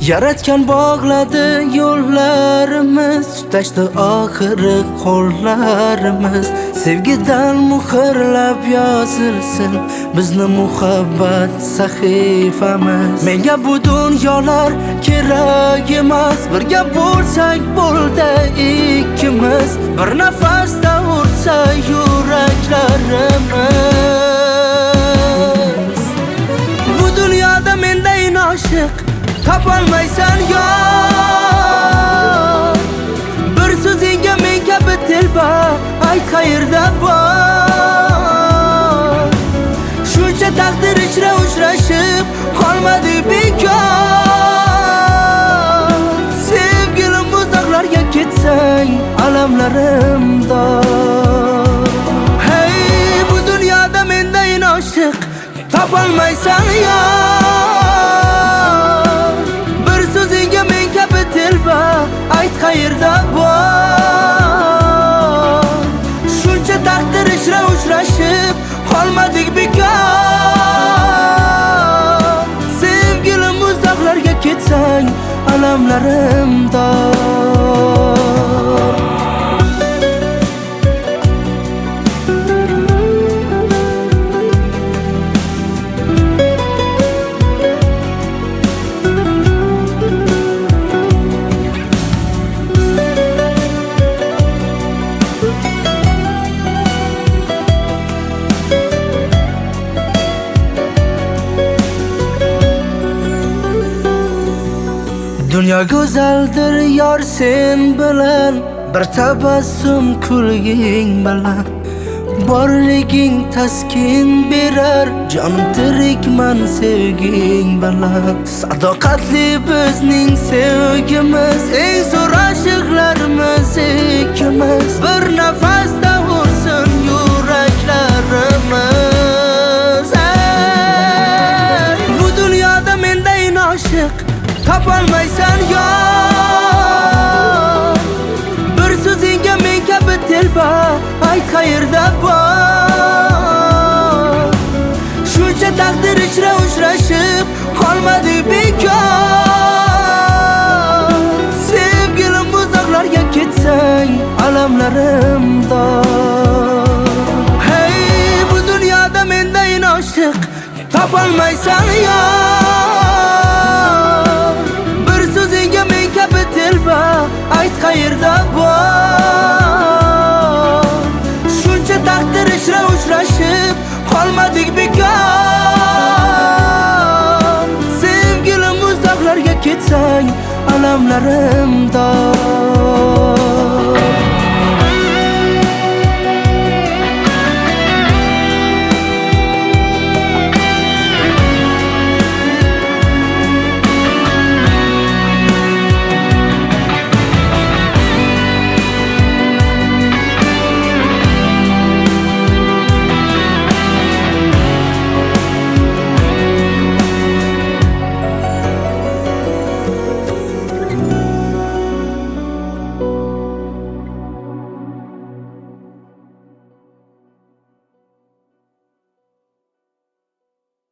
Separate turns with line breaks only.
Yaratgan bog'ladi yo'llarimiz, tutashdi oxiri qo'llarimiz. Sevgidan muhrlab yozilsin bizni muhabbat sahifamiz. Menga bu dunyolar kerak emas, birga bo'lsak bo'ldi ikkimiz. Bir nafasda ursa yuraklarimiz. Bu dunyoda mendayin oshiq topolmaysan yor. Bir so'zingga men kabi telba ayt qayerda bor. Shuncha taqdir ichra uchrashib qolmadik bekor. Sevgilim uzoqlarga ketsang alamlarim dor. Hey, bu dunyoda mendayin oshiq topolmaysan yor. Bir so'zingga men kabi telba ayt qayerda bor. Shuncha taqdir ichra uchrashib qolmadik bekor. Sevgilim uzoqlarga ketsang alamlarim dor. Dünya go'zaldir yor sen bilan, bir tabassum kulging bilan. Borliging taskin berar, jonim tirikman sevging bilan. Sadoqatli bizning sevgimiz, eng zo'r oshiqlarimiz ikkimiz. Bir nafasda ursin yuraklarimiz. Bu dunyoda mendayin oshiq topolmaysan yor. Bir so'zingga men kabi telba ayt qayerda bor. Shuncha taqdir ichra uchrashib qolmadik bekor. Sevgilim uzoqlarga ketsang alamlarim dor. Hey, bu dunyoda mendayin oshiq topolmaysan yor. Bir so'zingga men kabi telba ayt qayerda bor. Shuncha taqdir ichra uchrashib qolmadik bekor. Sevgilim uzoqlarga ketsang alamlarim dor.